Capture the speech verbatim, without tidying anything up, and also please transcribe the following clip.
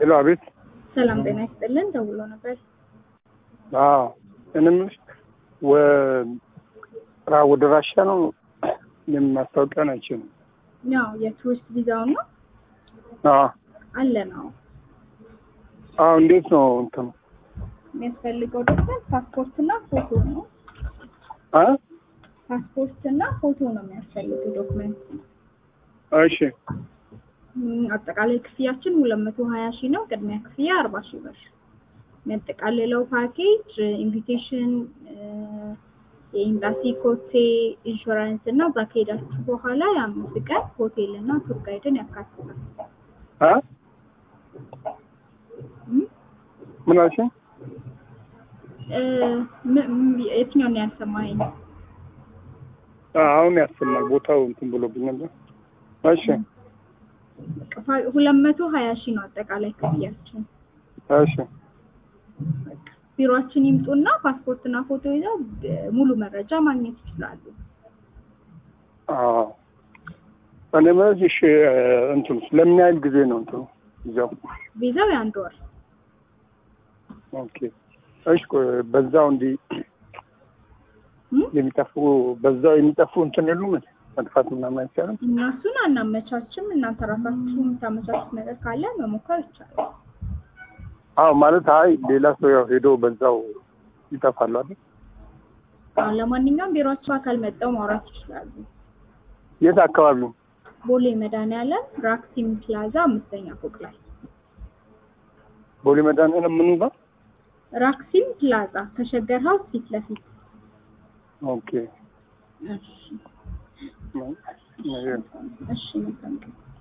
ሄሎ አቤት። ሰላም ጤና ይስጥልን ደውሎ ነበር። አዎ እኔም ወራ ወደ ራሻ ነው የማስታወቂያ ናቸው። ያው የቱሪስት ቪዛው ነው አዎ አለ ነው። አዎ እንዴት ነው እንትን የሚያስፈልገው ዶክመንት ፓስፖርትና ፎቶ ነው። አ ፓስፖርትና ፎቶ ነው የሚያስፈልገው ዶክመንት። እሺ አጠቃላይ ክፍያችን ሁለት መቶ ሀያ ሺህ ነው። ቅድሚያ ክፍያ አርባ ሺህ ብር። የሚያጠቃልለው ፓኬጅ ኢንቪቴሽን፣ የኤምባሲ ኮቴ፣ ኢንሹራንስ እና እዛ ከሄዳችሁ በኋላ የአምስት ቀን ሆቴል እና ቱር ጋይድን ያካትታል። አ ምን አልሽ? እ የትኛውን ነው ያልሰማኸኝ? አሁን ያሰማል ቦታው እንትን ብሎብኝ ነበር። እሺ ሁለት መቶ ሀያ ሺህ ነው አጠቃላይ ክፍያችን። እሺ ቢሮአችን ይምጡና ፓስፖርትና ፎቶ ይዘው ሙሉ መረጃ ማግኘት ይችላሉ። አዎ እኔ ማለት እሺ እንትን ለምን ያህል ጊዜ ነው እንትን ቪዛው? ቪዛው የአንድ ወር። ኦኬ እሺ በዛው እንዲ የሚጠፉ በዛው የሚጠፉ እንትን የሉም መጥፋት ምናምን አይቻልም? እነሱን አናመቻችም። እናንተ ራሳችሁ የምታመቻቹት ነገር ካለ መሞከር ይቻላል። አዎ ማለት አይ ሌላ ሰው ያው ሄዶ በዛው ይጠፋል አይደል? አዎ ለማንኛውም ቢሮአችሁ አካል መጣው ማውራት ይችላሉ። የት አካባቢ? ቦሌ መድኃኒዓለም ራክሲም ፕላዛ አምስተኛ ፎቅ ላይ። ቦሌ መድኃኒዓለም ምን ጋር? ራክሲም ፕላዛ ከሸገር ሀውስ ፊት ለፊት። ኦኬ እሺ ነው እሺ